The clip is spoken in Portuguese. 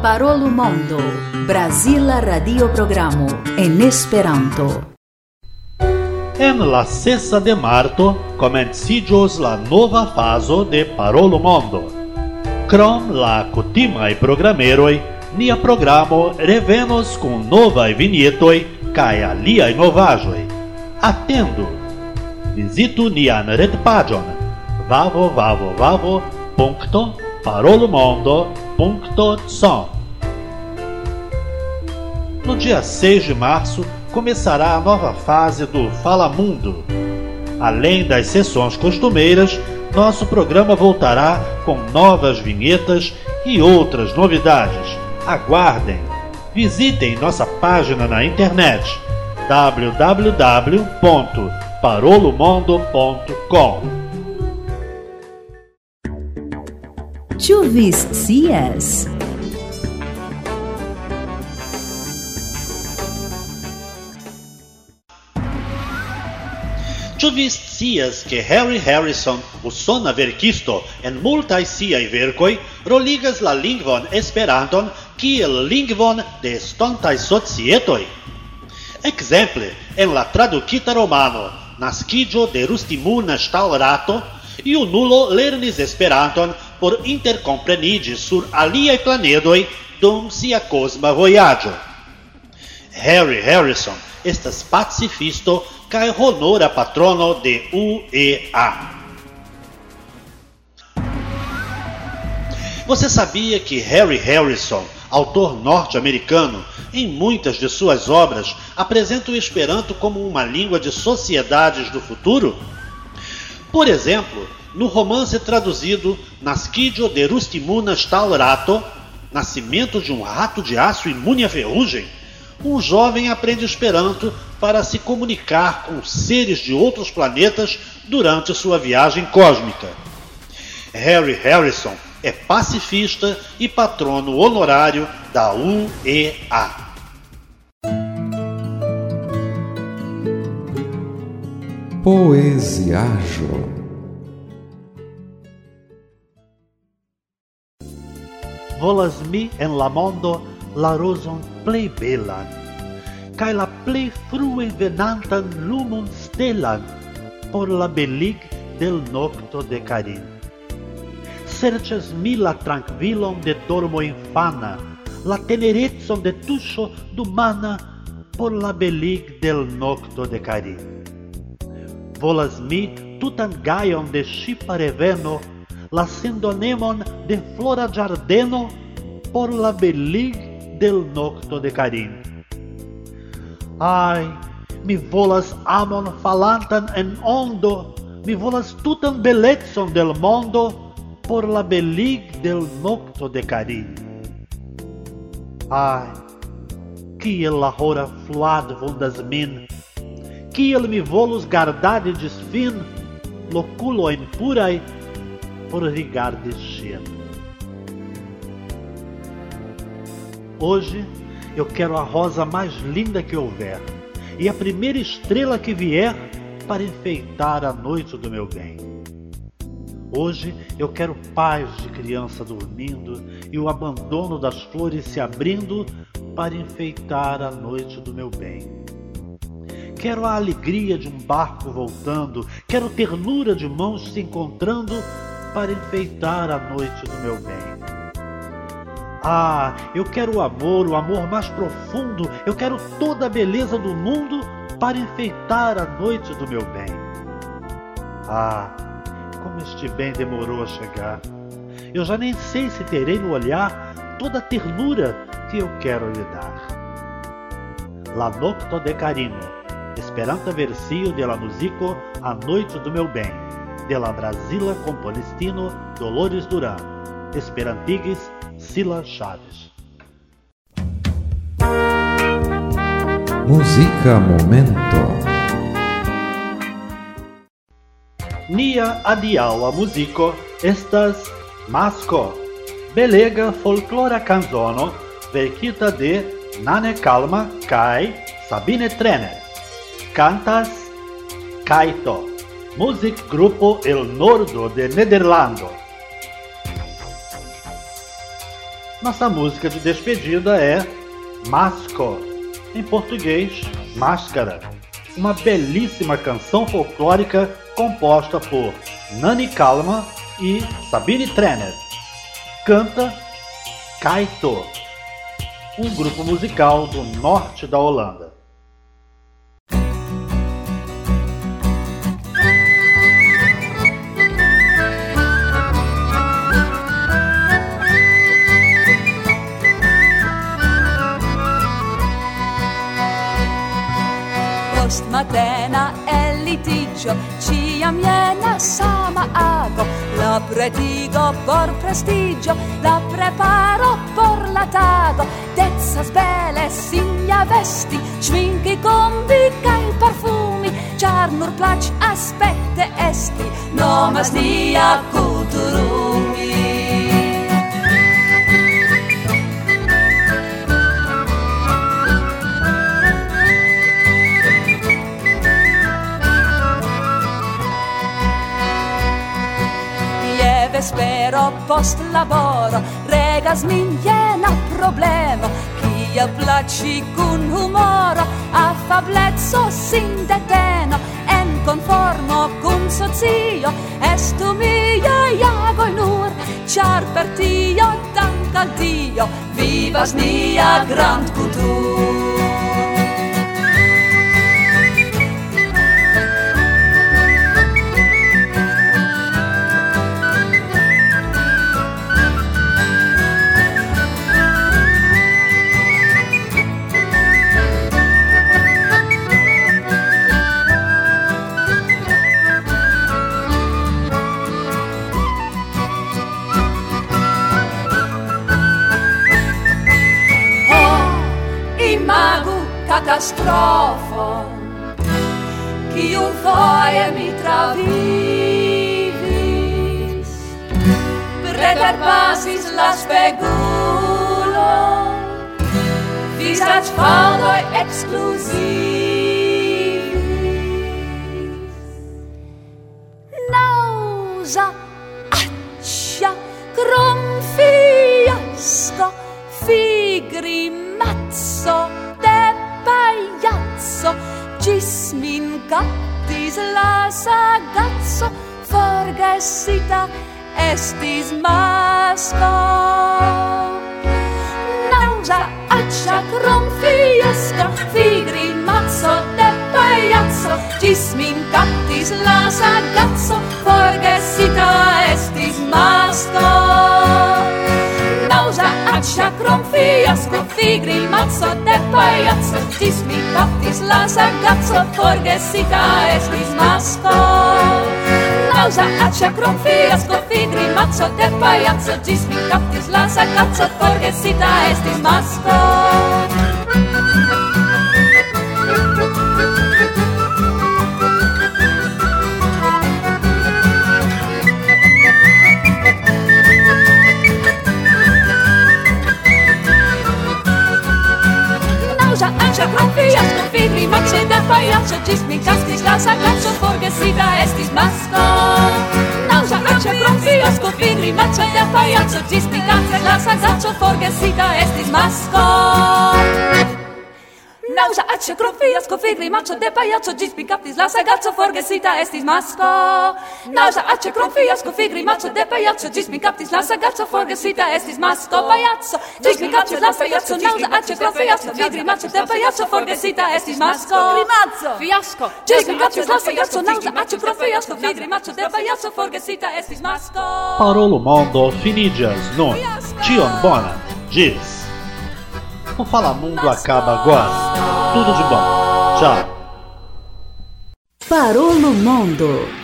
Parolu Mondo, Brasila radioprogramo en Esperanto. En la 6 de marto komenciĝos la nova fazo de Parolu Mondo. Krom la kutimaj programeroj, nia programo revenos kun novaj vinjetoj kaj aliaj novaĵoj. Atendu! Vizitu nian retpaĝon www.parolumondo.com. No dia 6 de março, começará a nova fase do Fala Mundo. Além das sessões costumeiras, nosso programa voltará com novas vinhetas e outras novidades. Aguardem! Visitem nossa página na internet www.parolumondo.com. Ĉu vi scias? Ĉu vi scias ke Harry Harrison, usona verkisto, en multaj siaj verkoj roligas la lingvon Esperanton kiel lingvon de estontaj societoj? Ekzemple, en la tradukita romano Naskiĝo de Rustimuna Ŝtalrato, junulo lernis Esperanton por interkompreniĝi sur aliaj planedoj dum sia kosma vojaĝo. Harry Harrison estas pacifisto kaj honora patrono de UEA. Você sabia que Harry Harrison, autor norte-americano, em muitas de suas obras apresenta o Esperanto como uma língua de sociedades do futuro? Por exemplo, no romance traduzido Naskiĝo de Rustimuna Ŝtalrato, Nascimento de um Rato de Aço Imune à Ferrugem, um jovem aprende Esperanto para se comunicar com seres de outros planetas durante sua viagem cósmica. Harry Harrison é pacifista e patrono honorário da UEA. Poeziaĵo. Volas mi en la mondo la rozon plej belan, kaj la plej frue venantan lumon stelan por la belig del nokto de Karin. Serĉas mi la trankvilon de dormo infana, la tenerecon de tuŝo dumana por la belig del nokto de Karin. Volas mi tutan gajon de ŝipa reveno, la sendonemon de flora ĝardeno por la belig del nokto de Karin. Ai, mi volas amon falantan en ondo, mi volas tutan belecon del mondo por la belig del nokto de Karin. Ai, kiel la hora fluadvundas min, kiel mi volus gardadi ĝisfin lokulojn puraj por rigardi ŝin. Hoje eu quero a rosa mais linda que houver e a primeira estrela que vier para enfeitar a noite do meu bem. Hoje eu quero paz de criança dormindo e o abandono das flores se abrindo para enfeitar a noite do meu bem. Quero a alegria de um barco voltando, quero ternura de mãos se encontrando para enfeitar a noite do meu bem. Ah, eu quero o amor mais profundo, eu quero toda a beleza do mundo para enfeitar a noite do meu bem. Ah, como este bem demorou a chegar. Eu já nem sei se terei no olhar toda a ternura que eu quero lhe dar. La nokto de Karin, Esperanta versio de la muziko A Noite do Meu Bem, de la Brasila componistino Dolores Duran, esperantigis Sila Chaves. Muzika momento. Nia adiaŭa muziko estas Masko, belega folklora kanzono verkita de Nane Kalma kaj Sabine Trener. Cantas Kaito, musikgrupo el nordo de Nederlando. Nossa música de despedida é Masco, em português, Máscara, uma belíssima canção folclórica composta por Nani Kalman e Sabine Trenner. Canta Kaito, um grupo musical do norte da Holanda. Matena e litigio, ciam jena sama ago, la pretigo por prestigio, la preparo por la tago, dezas bele signa vesti, schminki combi kai parfumi, char nur plac aspette esti, nomas nia culturumi. Spero post laboro regas min jena problemo, kia placi cun humoro, affablezzo sin deteno, en conformo cun socio, estu mia iago nur, char per tio dank al Dio, vivas nia grand cultur. Catastrofo, chiun foie mi travivis, preterpasis la spegulo, visac faldoi exclusivis. Nausa, accia, crom fiasco, figrimazzo, pagliazzo, gis min captis la sagazzo, forgessita estis masco. Nausa, accia, crom fiasco, figrimazzo, de pagliazzo, gis min captis la sagazzo, forgessita estis masco. Nausa, accia, crom fiasco, figrimazzo, de pagliazzo, gis mi captis la sagazzo, forgessita estis masco. Nausa, accia, crom fiasco, figrimazzo, de pagliazzo, gis mi captis la sagazzo, forgessita estis masco. Fiasco, figrimazzo, de pagliaccio, gis mi captis la sagazzo, forgessita estis masco. Nausa, accia, crom fiasco, figrimazzo, de pagliaccio, gis mi captis la sagazzo, forgessita estis masco. Nausa, accia, crom fiasco, figrimazzo, de pagliaccio, gis mi captis la sagazzo, forgessita estis masco. Nausa, accia, crom fiasco, figrimazzo, de pagliaccio, gis mi captis la sagazzo, forgessita estis masco. Pagliazzo, gis mi captis la sagazzo, nausa, accia, crom fiasco, figrimazzo, de pagliaccio, forgessita estis masco. Grimazzo, fiasco, gis mi captis la sagazzo, nausa, accia, crom fiasco, figrimazzo, de pagliaccio, forgessita estis masco. Parolo mondo finidias nun, tion bona, gis. O Fala Mundo acaba agora. Tudo de bom. Tchau. Parolo Mondo.